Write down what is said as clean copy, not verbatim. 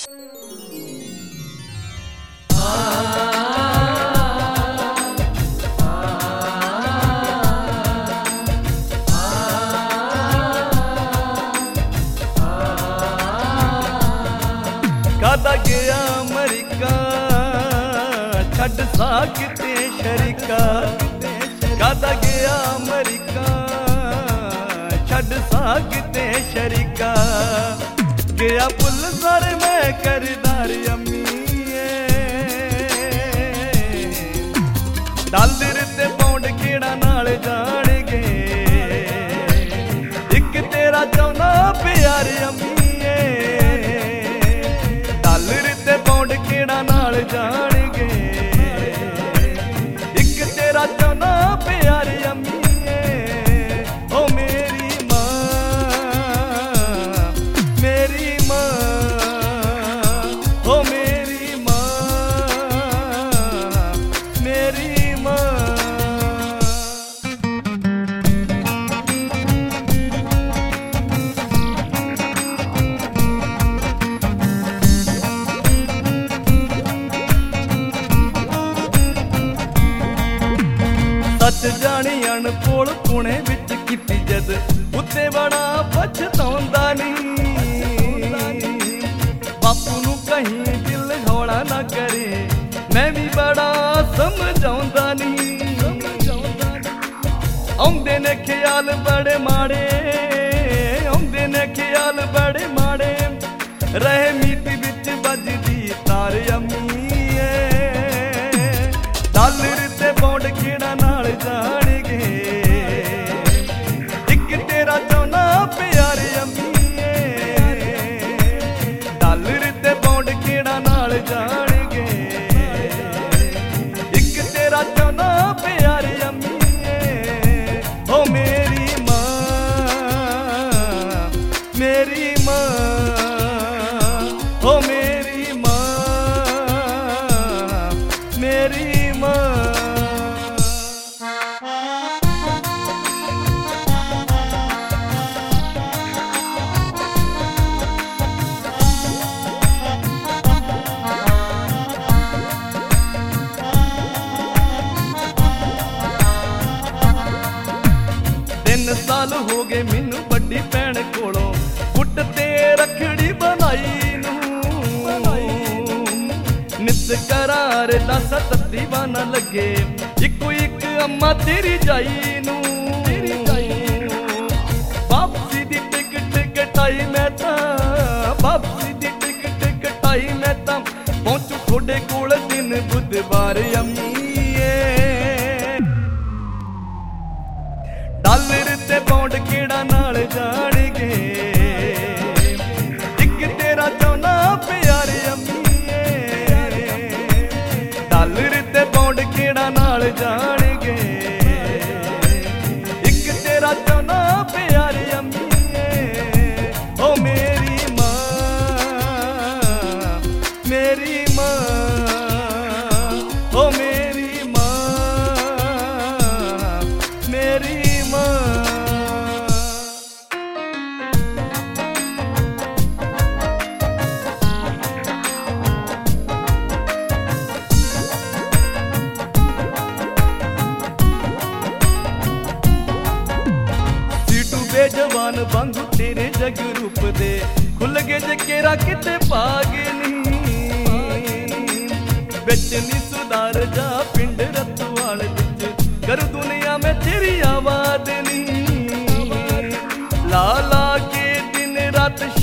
कादा गया अमरीका छड़ साकते शरीका, कादा गया अमरीका छड़ साकते शरीका, गया पुल सर में करदार अम्मी डॉलर ते पाउंड केड़ा नाल जान गए, एक तेरा चाहना प्यार अम्मी पौंड केड़ा नाल जान गए, एक तेरा चाहना प्यार अम्मी ओ मेरी मां, मेरी मां, ओ मेरी मां, मेरी मां। सच जानी अनपोल पुणे विच कीती जद उत्ते बड़ा पछताउंदा नहीं, बापू नू कहीं दिल हौला ना करे मैं भी बड़ा समझाउंदा नहीं, आउंदे ने ख्याल बड़े माड़े, आउंदे ने ख्याल बड़े माड़े, रहे मीत विच बजदी तार अम्मी डॉलर ते पौंड केड़ा नाल जान गए, एक तेरा चाहना प्यार अम्मी डॉलर ते पौंड केड़ा नाल जान गए, एक तेरा चाहना प्यार अम्मी ओ मेरी मां, मेरी मां, ओ मेरी मां, मेरी मां। साल हो गए मैनू बड़ी भैन कोलों गुट ते रखड़ी बनाई नू, नित करार दस तत्ती बाना लगे इको एक अम्मा तेरी जाई नू, वापसी दी टिकट कटाई मैं तां, वापसी दी टिकट कटाई मैं तां, पहुंचू थोड़े कोल दिन बुधवार अम्मी डॉलर ते पौंड केड़ा नाल जान गए, एक तेरा चाहना प्यार अम्मी डॉलर ते पौंड केड़ा नाल जान गए, एक तेरा चाहना प्यार अम्मी ओ मेरी मां, मेरी मां, ओ मेरी मां, मेरी मां। जवान वांगू तेरे जग रूप दे खुल गए जकेरा किते पागे नहीं, बिच नी सुधार जा पिंड रतवाल विच कर दुनिया में तेरी आवाज नहीं, ला ला के दिन रात